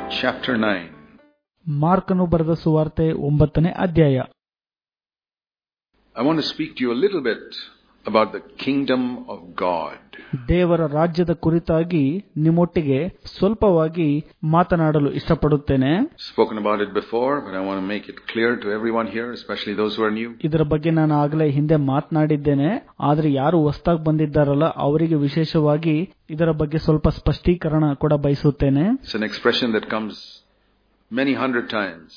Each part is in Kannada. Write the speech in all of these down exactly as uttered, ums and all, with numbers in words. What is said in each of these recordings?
chapter nine. ಮಾರ್ಕನು ಬರೆದ ಸುವಾರ್ತೆ ಒಂಬತ್ತನೇ ಅಧ್ಯಾಯ. I want to speak to you a little bit about the kingdom of God. ದೇವರ ರಾಜ್ಯದ ಕುರಿತಾಗಿ ನಿಮ್ಮೊಟ್ಟಿಗೆ ಸ್ವಲ್ಪವಾಗಿ ಮಾತನಾಡಲು ಇಷ್ಟಪಡುತ್ತೇನೆ. Spoken about it before, but I want to make it clear to everyone here, especially those who are new. ಇದರ ಬಗ್ಗೆ ನಾನು ಆಗಲೇ ಹಿಂದೆ ಮಾತನಾಡಿದ್ದೇನೆ, ಆದರೆ ಯಾರು ಹೊಸದಾಗಿ ಬಂದಿದ್ದಾರಲ್ಲ ಅವರಿಗೆ ವಿಶೇಷವಾಗಿ ಇದರ ಬಗ್ಗೆ ಸ್ವಲ್ಪ ಸ್ಪಷ್ಟೀಕರಣ ಕೂಡ ಬಯಸುತ್ತೇನೆ. It's an expression that comes many hundred times,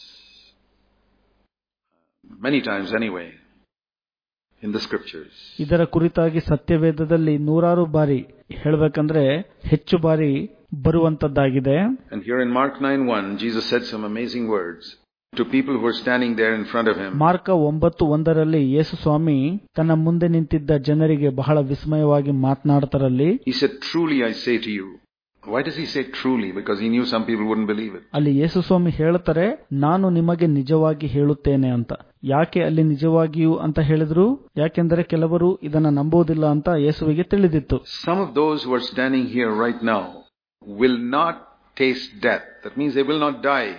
many times anyway, in the scriptures. ಇದರ ಕುರಿತಾಗಿ ಸತ್ಯವೇದದಲ್ಲಿ ನೂರಾರು ಬಾರಿ ಹೇಳಬೇಕಂದ್ರೆ ಹೆಚ್ಚು ಬಾರಿ ಬರುವಂತದ್ದಾಗಿದೆ. And here in Mark nine one, Jesus said some amazing words to people who were standing there in front of him. Mark ಒಂಬತ್ತು ಒಂದರಲ್ಲಿ ಯೇಸು ಸ್ವಾಮಿ ತನ್ನ ಮುಂದೆ ನಿಂತಿದ್ದ ಜನರಿಗೆ ಬಹಳ ವಿಸ್ಮಯವಾಗಿ ಮಾತನಾಡ್ತಾರಲ್ಲಿ. He said, "Truly I say to you." Why does he say truly? Because he knew some people wouldn't believe it. ಅಲ್ಲಿ ಯೇಸು ಸ್ವಾಮಿ ಹೇಳ್ತಾರೆ, ನಾನು ನಿಮಗೆ ನಿಜವಾಗಿ ಹೇಳುತ್ತೇನೆ ಅಂತ. ಯಾಕೆ ಅಲ್ಲಿ ನಿಜವಾಗಿಯೂ ಅಂತ ಹೇಳಿದ್ರು? ಯಾಕೆಂದರೆ ಕೆಲವರು ಇದನ್ನ ನಂಬುವುದಿಲ್ಲ ಅಂತ ಯೇಸುವಿಗೆ ತಿಳಿದಿತ್ತು. Some of those who are standing here right now will not taste death. That means they will not die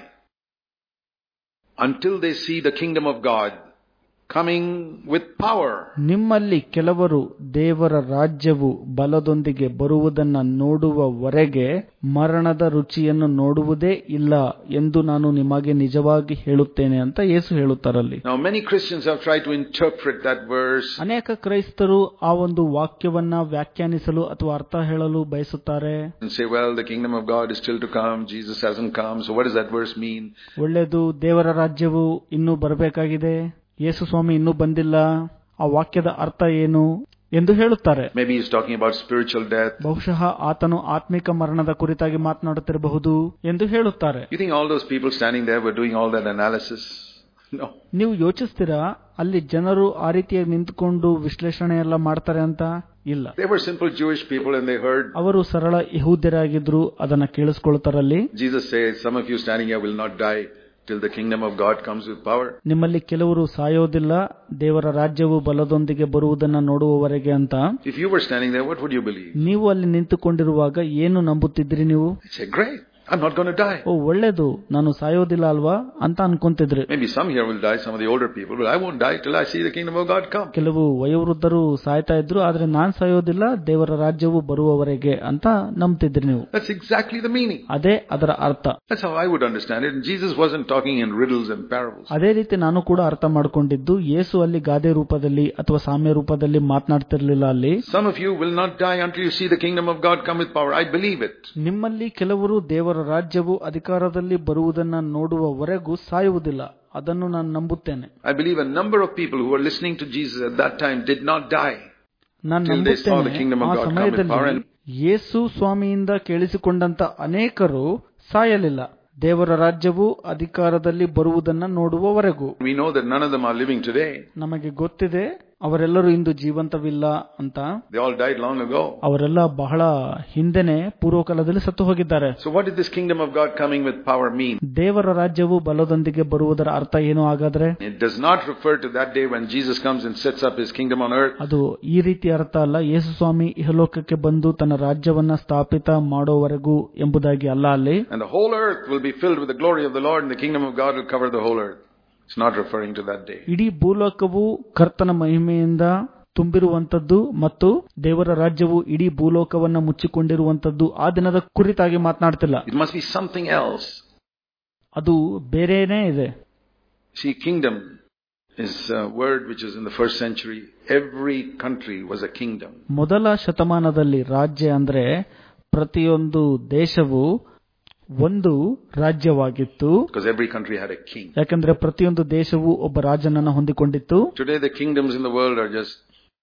until they see the kingdom of God coming with power. ನಿಮ್ಮಲ್ಲಿ ಕೆಲವರು ದೇವರ ರಾಜ್ಯವು ಬಲದೊಂದಿಗೆ ಬರುವುದನ್ನು ನೋಡುವವರೆಗೆ ಮರಣದ ರುಚಿಯನ್ನು ನೋಡುವುದೇ ಇಲ್ಲ ಎಂದು ನಾನು ನಿಮಗೆ ನಿಜವಾಗಿ ಹೇಳುತ್ತೇನೆ ಅಂತ ಯೇಸು ಹೇಳುತ್ತಾರಲ್ಲಿ. Now many Christians have tried to interpret that verse. ಅನೇಕ ಕ್ರೈಸ್ತರು ಆ ಒಂದು ವಾಕ್ಯವನ್ನ ವ್ಯಾಖ್ಯಾನಿಸಲು ಅಥವಾ ಅರ್ಥ ಹೇಳಲು ಬಯಸುತ್ತಾರೆ. And say, well, the kingdom of God is still to come. Jesus hasn't come. So what does that verse mean? ಒಳ್ಳೆಯದು, ದೇವರ ರಾಜ್ಯವು ಇನ್ನೂ ಬರಬೇಕಾಗಿದೆ, ಯೇಸು ಸ್ವಾಮಿ ಇನ್ನೂ ಬಂದಿಲ್ಲ, ಆ ವಾಕ್ಯದ ಅರ್ಥ ಏನು ಎಂದು ಹೇಳುತ್ತಾರೆ. Maybe he's talking about spiritual death. ಬಹುಶಃ ಆತನು ಆತ್ಮಿಕ ಮರಣದ ಕುರಿತಾಗಿ ಮಾತನಾಡುತ್ತಿರಬಹುದು ಎಂದು ಹೇಳುತ್ತಾರೆ. You think all those people standing there were doing all that analysis? No. ನೀವು ಯೋಚಿಸ್ತೀರಾ ಅಲ್ಲಿ ಜನರು ಆ ರೀತಿಯಾಗಿ ನಿಂತುಕೊಂಡು ವಿಶ್ಲೇಷಣೆ ಎಲ್ಲ ಮಾಡ್ತಾರೆ ಅಂತ? ಇಲ್ಲ. They were simple Jewish people and they heard. ಅವರು ಸರಳ ಯಹೂದ್ಯರಾಗಿದ್ರು, ಅದನ್ನ ಕೇಳಿಸಿಕೊಳ್ಳುತ್ತಾರಲ್ಲಿ. Jesus says, some of you standing here will not die till the kingdom of God comes with power. ನಿಮ್ಮಲ್ಲಿ ಕೆಲವರು ಸಾಯೋದಿಲ್ಲ, ದೇವರ ರಾಜ್ಯವು ಬಲದೊಂದಿಗೆ ಬರುವುದನ್ನು ನೋಡುವವರೆಗೆ ಅಂತ. If you were standing there, what would you believe? ನೀವು ಅಲ್ಲಿ ನಿಂತುಕೊಂಡಿರುವಾಗ ಏನು ನಂಬುತ್ತಿದ್ರಿ ನೀವು? Say, great, I'm not going to die. ಓ ಒಳ್ಳೆದು, ನಾನು ಸಾಯೋದಿಲ್ಲ ಅಲ್ವಾ ಅಂತ ಅನ್ಕೊಂತಿದ್ರಿ. Maybe some here will die, some of the older people, but I won't die till I see the kingdom of God come. ಕೆಲವು ವಯೋವೃದ್ಧರು ಸಾಯ್ತಾ ಇದ್ರು, ಆದ್ರೆ ನಾನ್ ಸಾಯೋದಿಲ್ಲ, ದೇವರ ರಾಜ್ಯವು ಬರುವವರೆಗೆ ಅಂತ ನಂಬ್ತಿದ್ರಿ ನೀವು. That's exactly the meaning. ಅದೇ ಅದರ ಅರ್ಥ. That's how I would understand it. And Jesus wasn't talking in riddles and parables. ಅದೇ ರೀತಿ ನಾನು ಕೂಡ ಅರ್ಥ ಮಾಡ್ಕೊಂಡಿದ್ದು, ಯೇಸು ಅಲ್ಲಿ ಗಾದೆ ರೂಪದಲ್ಲಿ ಅಥವಾ ಸಾಮ್ಯ ರೂಪದಲ್ಲಿ ಮಾತನಾಡ್ತಿರ್ಲಿಲ್ಲ. ಅಲ್ಲಿ Some of you will not die until you see the kingdom of God come with power. I believe it. ನಿಮ್ಮಲ್ಲಿ ಕೆಲವರು ದೇವರ ರಾಜ್ಯವು ಅಧಿಕಾರದಲ್ಲಿ ಬರುವುದನ್ನ ನೋಡುವವರೆಗೂ ಸಾಯುವುದಿಲ್ಲ, ಅದನ್ನು ನಾನು ನಂಬುತ್ತೇನೆ. I believe a number of people who were listening to Jesus at that time did not die. ನಾನು ನಂಬುತ್ತೇನೆ ಆ ಸಮಯದಲ್ಲಿ ಯೇಸು ಸ್ವಾಮಿಯಿಂದ ಕೇಳಿಸಿಕೊಂಡಂತ ಅನೇಕರು ಸಾಯಲಿಲ್ಲ, ದೇವರ ರಾಜ್ಯವು ಅಧಿಕಾರದಲ್ಲಿ ಬರುವುದನ್ನ ನೋಡುವವರೆಗೂ. We know that none of them are living today. ನಮಗೆ ಗೊತ್ತಿದೆ ಅವರೆಲ್ಲರೂ ಇಂದು ಜೀವಂತವಿಲ್ಲ ಅಂತ. They all died long ago. ಅವರೆಲ್ಲ ಬಹಳ ಹಿಂದೆನೆ ಪೂರ್ವಕಾಲದಲ್ಲಿ ಸತ್ತು ಹೋಗಿದ್ದಾರೆ. So what did this kingdom of God coming with power mean? ದೇವರ ರಾಜ್ಯವು ಬಲದೊಂದಿಗೆ ಬರುವುದರ ಅರ್ಥ ಏನು ಹಾಗಾದ್ರೆ? It does not refer to that day when Jesus comes and sets up his kingdom on earth. ಅದು ಈ ರೀತಿ ಅರ್ಥ ಅಲ್ಲ, ಯೇಸು ಸ್ವಾಮಿ ಇಹಲೋಕಕ್ಕೆ ಬಂದು ತನ್ನ ರಾಜ್ಯವನ್ನ ಸ್ಥಾಪಿತ ಮಾಡೋವರೆಗೂ ಎಂಬುದಾಗಿ ಅಲ್ಲ. ಅಲ್ಲಿ And the whole earth will be filled with the glory of the Lord and the kingdom of God will cover the whole earth. It's not referring to that day. ಇಡೀ ಭೂಲೋಕವು ಕರ್ತನ ಮಹಿಮೆಯಿಂದ ತುಂಬಿರುವಂತದ್ದು ಮತ್ತು ದೇವರ ರಾಜ್ಯವು ಇಡೀ ಭೂಲೋಕವನ್ನ ಮುಚ್ಚಿಕೊಂಡಿರುವಂತದ್ದು ಆ ದಿನದ ಕುರಿತಾಗಿ ಮಾತನಾಡ್ತಿಲ್ಲ. It must be something else. ಅದು ಬೇರೆನೇ ಇದೆ. See, kingdom is a word which is in the first century. Every country was a kingdom. ಮೊದಲ ಶತಮಾನದಲ್ಲಿ ರಾಜ್ಯ ಅಂದ್ರೆ ಪ್ರತಿಯೊಂದು ದೇಶವು ಒಂದು ರಾಜ್ಯವಾಗಿತ್ತು. Because every country had a king. ಯಾಕಂದ್ರೆ ಪ್ರತಿಯೊಂದು ದೇಶವು ಒಬ್ಬ ರಾಜನನ್ನ ಹೊಂದಿಕೊಂಡಿತ್ತು. Today the kingdoms in the world are just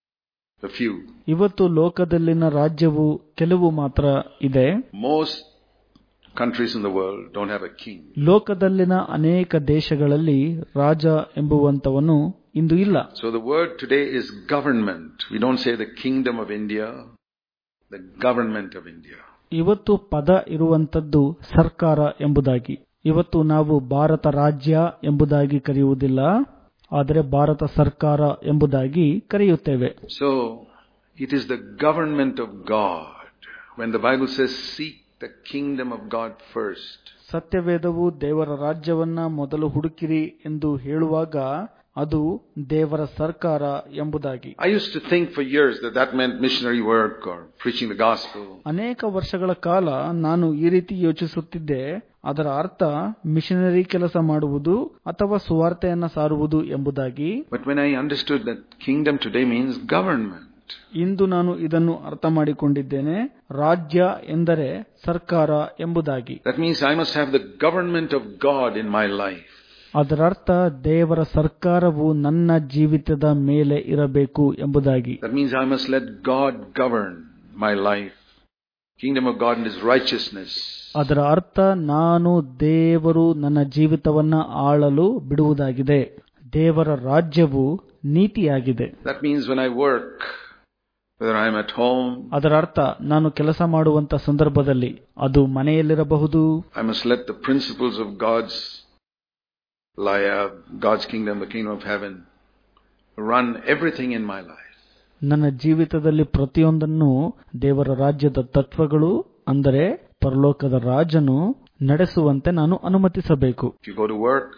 a few. ಇವತ್ತು ಲೋಕದಲ್ಲಿನ ರಾಜ್ಯವು ಕೆಲವು ಮಾತ್ರ ಇದೆ. Most countries in the world don't have a king. ಲೋಕದಲ್ಲಿನ ಅನೇಕ ದೇಶಗಳಲ್ಲಿ ರಾಜ ಎಂಬುವಂತವನು ಇಂದು ಇಲ್ಲ. So the word today is government. We don't say the kingdom of India, the government of India. ಇವತ್ತು ಪದ ಇರುವಂತದ್ದು ಸರ್ಕಾರ ಎಂಬುದಾಗಿ. ಇವತ್ತು ನಾವು ಭಾರತ ರಾಜ್ಯ ಎಂಬುದಾಗಿ ಕರೆಯುವುದಿಲ್ಲ, ಆದರೆ ಭಾರತ ಸರ್ಕಾರ ಎಂಬುದಾಗಿ ಕರೆಯುತ್ತೇವೆ. So it is the government of God. When the Bible says seek the kingdom of God first. ಸತ್ಯವೇದವು ದೇವರ ರಾಜ್ಯವನ್ನ ಮೊದಲು ಹುಡುಕಿರಿ ಎಂದು ಹೇಳುವಾಗ ಅದು ದೇವರ ಸರ್ಕಾರ ಎಂಬುದಾಗಿ. I used to think for years that that meant missionary work or preaching the gospel. ಅನೇಕ ವರ್ಷಗಳ ಕಾಲ ನಾನು ಈ ರೀತಿ ಯೋಚಿಸುತ್ತಿದ್ದೆ, ಅದರ ಅರ್ಥ ಮಿಷನರಿ ಕೆಲಸ ಮಾಡುವುದು ಅಥವಾ ಸುವಾರ್ತೆಯನ್ನ ಸಾರುವುದು ಎಂಬುದಾಗಿ. But when I understood that kingdom today means government. ಇಂದು ನಾನು ಇದನ್ನು ಅರ್ಥ ಮಾಡಿಕೊಂಡಿದ್ದೇನೆ, ರಾಜ್ಯ ಎಂದರೆ ಸರ್ಕಾರ ಎಂಬುದಾಗಿ. That means I must have the government of God in my life. ಅದರರ್ಥ ದೇವರ ಸರ್ಕಾರವು ನನ್ನ ಜೀವಿತದ ಮೇಲೆ ಇರಬೇಕು ಎಂಬುದಾಗಿ. That means I must let God govern my life. Kingdom of God and His righteousness. ಅದರ ಅರ್ಥ ನಾನು ದೇವರು ನನ್ನ ಜೀವಿತವನ್ನ ಆಳಲು ಬಿಡುವುದಾಗಿದೆ. ದೇವರ ರಾಜ್ಯವು ನೀತಿಯಾಗಿದೆ. That means when I work, whether I am at home, ಅದರ ಅರ್ಥ ನಾನು ಕೆಲಸ ಮಾಡುವಂತ ಸಂದರ್ಭದಲ್ಲಿ, ಅದು ಮನೆಯಲ್ಲಿರಬಹುದು, I must let the principles of God's God's kingdom, the kingdom of heaven, run everything in my life. ನನ್ನ ಜೀವಿತದಲ್ಲಿ ಪ್ರತಿಯೊಂದನ್ನು ದೇವರ ರಾಜ್ಯದ ತತ್ವಗಳು ಅಂದರೆ ಪರಲೋಕದ ರಾಜನು ನಡೆಸುವಂತೆ ನಾನು ಅನುಮತಿಸಬೇಕು. If you go to work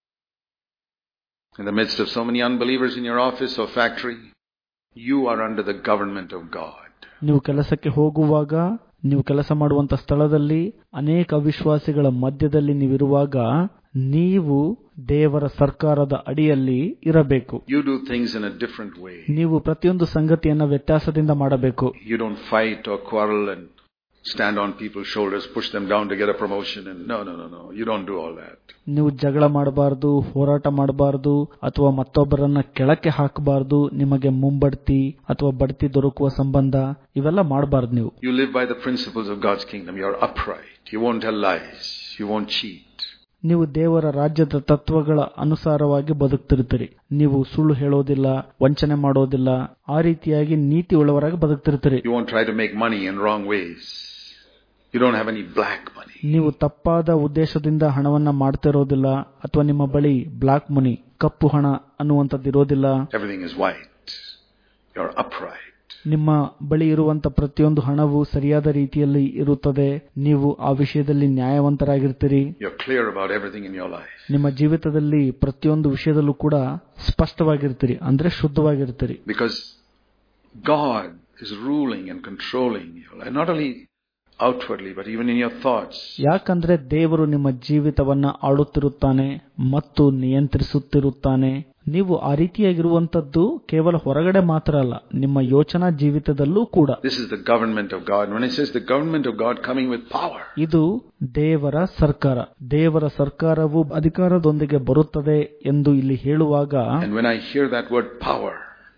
in the midst of so many unbelievers in your office or factory, you are under the government of God. ನೀವು ಕೆಲಸಕ್ಕೆ ಹೋಗುವಾಗ, ನೀವು ಕೆಲಸ ಮಾಡುವಂತ ಸ್ಥಳದಲ್ಲಿ ಅನೇಕ ಅವಿಶ್ವಾಸಿಗಳ ಮಧ್ಯದಲ್ಲಿ ನೀವಿರುವಾಗ ನೀವು ದೇವರ ಸರ್ಕಾರದ ಅಡಿಯಲ್ಲಿ ಇರಬೇಕು. You do things in a different way. ನೀವು ಪ್ರತಿಯೊಂದು ಸಂಗತಿಯನ್ನ ವ್ಯತ್ಯಾಸದಿಂದ ಮಾಡಬೇಕು. You don't fight or quarrel and stand on people's shoulders, push them down to get a promotion and no no no no you don't do all that. ನೀವು ಜಗಳ ಮಾಡಬಾರದು, ಹೋರಾಟ ಮಾಡಬಾರದು, ಅಥವಾ ಮತ್ತೊಬ್ಬರನ್ನ ಕೆಳಕ್ಕೆ ಹಾಕಬಾರದು, ನಿಮಗೆ ಮುಂಬಡ್ತಿ ಅಥವಾ ಬಡ್ತಿ ದೊರಕುವ ಸಂಬಂಧ ಇವೆಲ್ಲ ಮಾಡಬಾರದು. ನೀವು You live by the principles of God's kingdom. You are upright. You won't tell lies. You won't cheat. ನೀವು ದೇವರ ರಾಜ್ಯದ ತತ್ವಗಳ ಅನುಸಾರವಾಗಿ ಬದುಕ್ತಿರ್ತೀರಿ. ನೀವು ಸುಳ್ಳು ಹೇಳೋದಿಲ್ಲ, ವಂಚನೆ ಮಾಡೋದಿಲ್ಲ, ಆ ರೀತಿಯಾಗಿ ನೀತಿ ಉಳ್ಳವರಾಗಿ ಬದುಕ್ತಿರ್ತೀರಿ. You won't try to make money in wrong ways. You don't have any black money. ನೀವು ತಪ್ಪಾದ ಉದ್ದೇಶದಿಂದ ಹಣವನ್ನ ಮಾಡ್ತಿರೋದಿಲ್ಲ, ಅಥವಾ ನಿಮ್ಮ ಬಳಿ ಬ್ಲಾಕ್ ಮನಿ, ಕಪ್ಪು ಹಣ ಅನ್ನುವಂಥದ್ದು ಇರೋದಿಲ್ಲ. Everything is white. You are upright. ನಿಮ್ಮ ಬಳಿ ಇರುವಂತ ಪ್ರತಿಯೊಂದು ಹಣವು ಸರಿಯಾದ ರೀತಿಯಲ್ಲಿ ಇರುತ್ತದೆ. ನೀವು ಆ ವಿಷಯದಲ್ಲಿ ನ್ಯಾಯವಂತರಾಗಿರ್ತೀರಿ. You're clear about everything in your life. ನಿಮ್ಮ ಜೀವಿತದಲ್ಲಿ ಪ್ರತಿಯೊಂದು ವಿಷಯದಲ್ಲೂ ಕೂಡ ಸ್ಪಷ್ಟವಾಗಿರ್ತೀರಿ, ಅಂದ್ರೆ ಶುದ್ಧವಾಗಿರ್ತೀರಿ. Because God is ruling and controlling you, and not only outwardly but even in your thoughts. ಯಾಕಂದ್ರೆ ದೇವರು ನಿಮ್ಮ ಜೀವಿತವನ್ನ ಆಳುತ್ತಿರುತ್ತಾನೆ ಮತ್ತು ನಿಯಂತ್ರಿಸುತ್ತಿರುತ್ತಾನೆ. ನೀವು ಆ ರೀತಿಯಾಗಿರುವಂತದ್ದು ಕೇವಲ ಹೊರಗಡೆ ಮಾತ್ರ ಅಲ್ಲ, ನಿಮ್ಮ ಯೋಚನಾ ಜೀವಿತದಲ್ಲೂ ಕೂಡ. This is the government of God. When it says the government of God coming with power, ಇದು ದೇವರ ಸರ್ಕಾರ, ದೇವರ ಸರ್ಕಾರವು ಅಧಿಕಾರದೊಂದಿಗೆ ಬರುತ್ತದೆ ಎಂದು ಇಲ್ಲಿ ಹೇಳುವಾಗ, and when I hear that word power,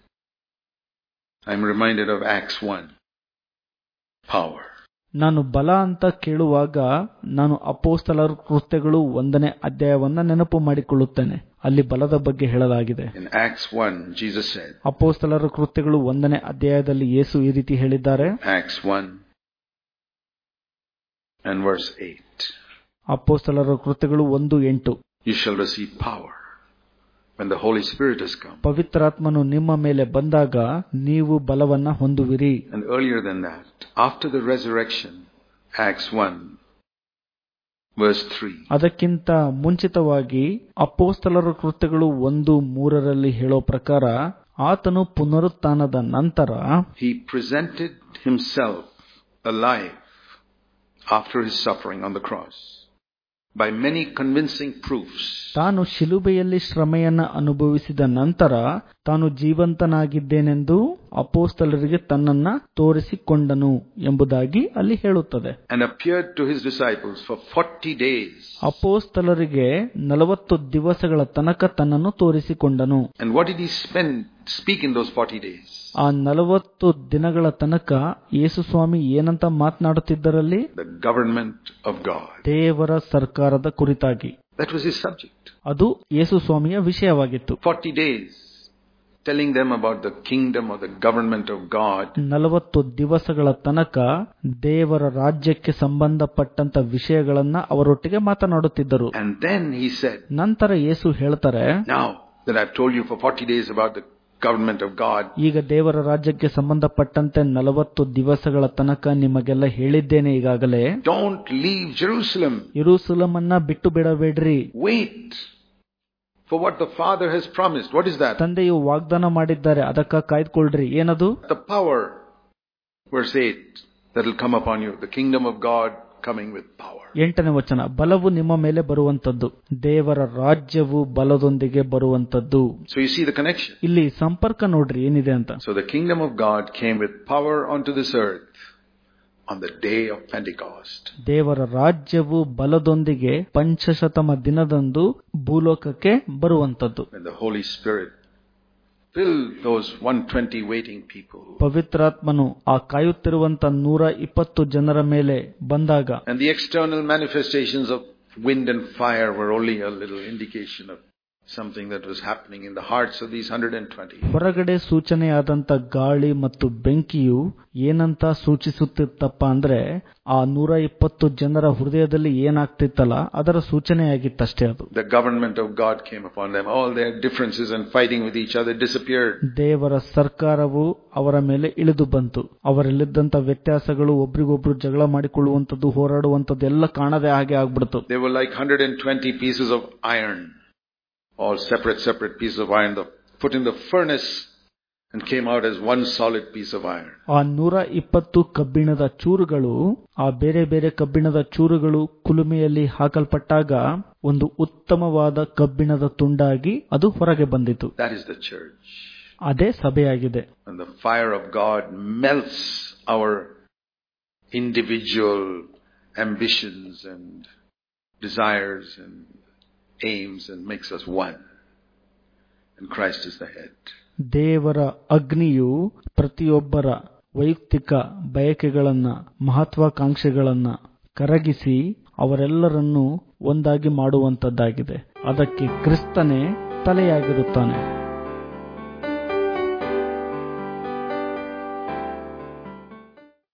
I'm reminded of Acts one. Power. ನಾನು ಬಲ ಅಂತ ಕೇಳುವಾಗ ನಾನು ಅಪೊಸ್ತಲರ ಕೃತ್ಯಗಳು ಒಂದನೇ ಅಧ್ಯಾಯವನ್ನ ನೆನಪು ಮಾಡಿಕೊಳ್ಳುತ್ತೇನೆ. ಅಲ್ಲಿ ಬಲದ ಬಗ್ಗೆ ಹೇಳಲಾಗಿದೆ. In Acts one, Jesus said, ಅಪೊಸ್ತಲರ ಕೃತ್ಯಗಳು ಒಂದನೇ ಅಧ್ಯಾಯದಲ್ಲಿ ಯೇಸು ಈ ರೀತಿ ಹೇಳಿದ್ದಾರೆ. Acts one and verse eight. ಅಪೊಸ್ತಲರ ಕೃತ್ಯಗಳು ಒಂದು ಎಂಟು. You shall receive power when the Holy Spirit has come. ಪವಿತ್ರಾತ್ಮನು ನಿಮ್ಮ ಮೇಲೆ ಬಂದಾಗ ನೀವು ಬಲವನ್ನ ಹೊಂದುವಿರಿ. And earlier than that, after the resurrection, Acts one verse three. ಅದಕ್ಕಿಂತ ಮುಂಚಿತವಾಗಿ ಅಪೊಸ್ತಲರ ಕೃತ್ಯಗಳು ಒಂದು ಮೂರರಲ್ಲಿ ಹೇಳೋ ಪ್ರಕಾರ, ಆತನು ಪುನರುತ್ಥಾನದ ನಂತರ he presented himself alive after his suffering on the cross by many convincing proofs. ತಾನು ಶಿಲುಬೆಯಲ್ಲಿ ಶ್ರಮೆಯನ್ನ ಅನುಭವಿಸಿದ ನಂತರ ತಾನು ಜೀವಂತನಾಗಿದ್ದೇನೆಂದು ಅಪೊಸ್ತಲರಿಗೆ ತನ್ನನ್ನ ತೋರಿಸಿಕೊಂಡನು ಎಂಬುದಾಗಿ ಅಲ್ಲಿ ಹೇಳುತ್ತದೆ. And appeared to his disciples for forty days. ಅಪೊಸ್ತಲರಿಗೆ ನಲವತ್ತು ದಿವಸಗಳ ತನಕ ತನ್ನನ್ನು ತೋರಿಸಿಕೊಂಡನು. And what did he spend speak in those forty days? ಆ ನಲವತ್ತು ದಿನಗಳ ತನಕ ಯೇಸು ಸ್ವಾಮಿ ಏನಂತ ಮಾತನಾಡುತ್ತಿದ್ದರಲ್ಲಿ? The government of God. ದೇವರ ಸರ್ಕಾರದ ಕುರಿತಾಗಿ. That was his subject. ಅದು ಯೇಸು ಸ್ವಾಮಿಯ ವಿಷಯವಾಗಿತ್ತು. forty days telling them about the kingdom or the government of God. ನಲವತ್ತು ದಿವಸಗಳ ತನಕ ದೇವರ ರಾಜ್ಯಕ್ಕೆ ಸಂಬಂಧಪಟ್ಟಂತ ವಿಷಯಗಳನ್ನ ಅವರೊಟ್ಟಿಗೆ ಮಾತನಾಡುತ್ತಿದ್ದರು. And then he said, ನಂತರ ಯೇಸು ಹೇಳ್ತಾರೆ, now that I've told you for forty days about the government of God. ಈಗ ದೇವರ ರಾಜ್ಯಕ್ಕೆ ಸಂಬಂಧಪಟ್ಟಂತೆ ನಲವತ್ತು ದಿವಸಗಳ ತನಕ ನಿಮಗೆಲ್ಲ ಹೇಳಿದ್ದೇನೆ ಈಗಾಗಲೇ. Don't leave Jerusalem. ಯೆರೂಸಲೇಮನ್ನ ಬಿಟ್ಟು ಬಿಡಬೇಡ್ರಿ. Wait for what the Father has promised. What is that? ತಂದೆಯು ವಾಗ್ದಾನ ಮಾಡಿದ್ದಾರೆ, ಅದಕ್ಕ ಕಾಯ್ದುಕೊಳ್ಳ್ರಿ. ಏನದು? The power, verse eight, that will come upon you. The kingdom of God coming with power. ಎಂಟನೇ ವಚನ, ಬಲವು ನಿಮ್ಮ ಮೇಲೆ ಬರುವಂತದ್ದು, ದೇವರ ರಾಜ್ಯವು ಬಲದೊಂದಿಗೆ ಬರುವಂತದ್ದು. So you see the connection. ಇಲ್ಲಿ ಸಂಪರ್ಕ ನೋಡ್ರಿ ಏನಿದೆ ಅಂತ. So the kingdom of God came with power onto this earth on the day of Pentecost. ದೇವರ ರಾಜ್ಯವು ಬಲದೊಂದಿಗೆ ಪಂಚಶತಮ ದಿನದಂದು ಭೂಲೋಕಕ್ಕೆ ಬರುವಂತದ್ದು. When the Holy Spirit filled those one hundred twenty waiting people. ಪವಿತ್ರಾತ್ಮನು ಆ ಕಾಯುತ್ತಿರುವಂತ ನೂರ ಇಪ್ಪತ್ತು ಜನರ ಮೇಲೆ ಬಂದಾಗ, and the external manifestations of wind and fire were only a little indication of something that was happening in the hearts of these one hundred twenty. ಹೊರಗಡೆ ಸೂಚನೆಯಾದಂತ ಗಾಳಿ ಮತ್ತು ಬೆಂಕಿಯು ಏನಂತ ಸೂಚಿಸುತ್ತಿತ್ತಪ್ಪ ಅಂದ್ರೆ ಆ ನೂರ ಇಪ್ಪತ್ತು ಜನರ ಹೃದಯದಲ್ಲಿ ಏನಾಗ್ತಿತ್ತಲ್ಲ ಅದರ ಸೂಚನೆಯಾಗಿತ್ತಷ್ಟೇ ಅದು. The government of God came upon them. All their differences and fighting with each other disappeared. ದೇವರ ಸರ್ಕಾರವು ಅವರ ಮೇಲೆ ಇಳಿದು ಬಂತು. ಅವರಲ್ಲಿದ್ದಂತ ವ್ಯತ್ಯಾಸಗಳು, ಒಬ್ರಿಗೊಬ್ರು ಜಗಳ ಮಾಡಿಕೊಳ್ಳುವಂತದ್ದು, ಹೋರಾಡುವಂತದ್ದು ಎಲ್ಲ ಕಾಣದೆ ಹಾಗೆ ಆಗ್ಬಿಡ್ತು. They were like one hundred twenty pieces of iron. All separate, separate pieces of iron, put in the furnace and came out as one solid piece of iron. ಆ ನೂರ ಇಪ್ಪತ್ತು ಕಬ್ಬಿಣದ ಚೂರುಗಳು, ಆ ಬೇರೆ ಬೇರೆ ಕಬ್ಬಿಣದ ಚೂರುಗಳು ಕುಲುಮೆಯಲ್ಲಿ ಹಾಕಲ್ಪಟ್ಟಾಗ ಒಂದು ಉತ್ತಮವಾದ ಕಬ್ಬಿಣದ ತುಂಡಾಗಿ ಅದು ಹೊರಗೆ ಬಂದಿತು. That is the church. ಅದೇ ಸಭೆಯಾಗಿದೆ. And the fire of God melts our individual ambitions and desires and aims and makes us one. And Christ is the head. ದೇವರ ಅಗ್ನಿಯು ಪ್ರತಿಯೊಬ್ಬರ ವೈಯಕ್ತಿಕ ಬಯಕೆಗಳನ್ನ, ಮಹತ್ವಾಕಾಂಕ್ಷೆಗಳನ್ನ ಕರಗಿಸಿ ಅವರೆಲ್ಲರನ್ನೂ ಒಂದಾಗಿ ಮಾಡುವಂತದ್ದಾಗಿದೆ. ಅದಕ್ಕೆ ಕ್ರಿಸ್ತನೇ ತಲೆಯಾಗಿರುತ್ತಾನೆ.